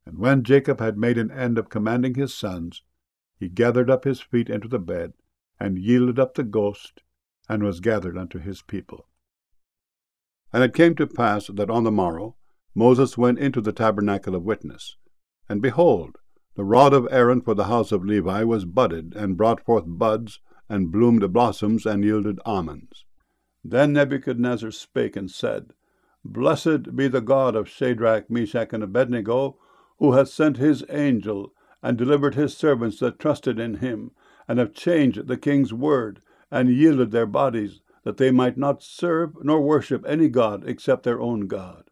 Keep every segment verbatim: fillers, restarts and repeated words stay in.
And when Jacob had made an end of commanding his sons, he gathered up his feet into the bed, and yielded up the ghost, and was gathered unto his people. And it came to pass that on the morrow Moses went into the tabernacle of witness, and behold, the rod of Aaron for the house of Levi was budded, and brought forth buds, and bloomed blossoms, and yielded almonds. Then Nebuchadnezzar spake and said, Blessed be the God of Shadrach, Meshach, and Abednego, who hath sent his angel, and delivered his servants that trusted in him, and have changed the king's word, and yielded their bodies, that they might not serve nor worship any god except their own God.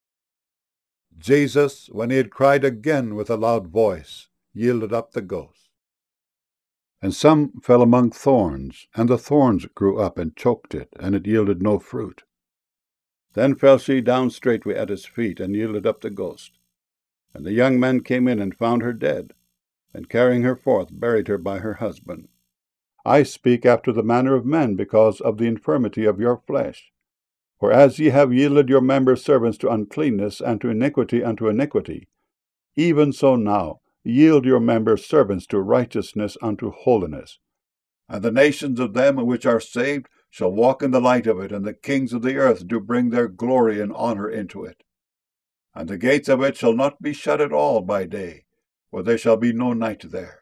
Jesus, when he had cried again with a loud voice, yielded up the ghost. And some fell among thorns, and the thorns grew up and choked it, and it yielded no fruit. Then fell she down straightway at his feet, and yielded up the ghost. And the young men came in and found her dead, and carrying her forth buried her by her husband. I speak after the manner of men, because of the infirmity of your flesh. For as ye have yielded your members servants to uncleanness, and to iniquity unto iniquity, even so now yield your members servants to righteousness unto holiness. And the nations of them which are saved shall walk in the light of it, and the kings of the earth do bring their glory and honour into it. And the gates of it shall not be shut at all by day, for there shall be no night there.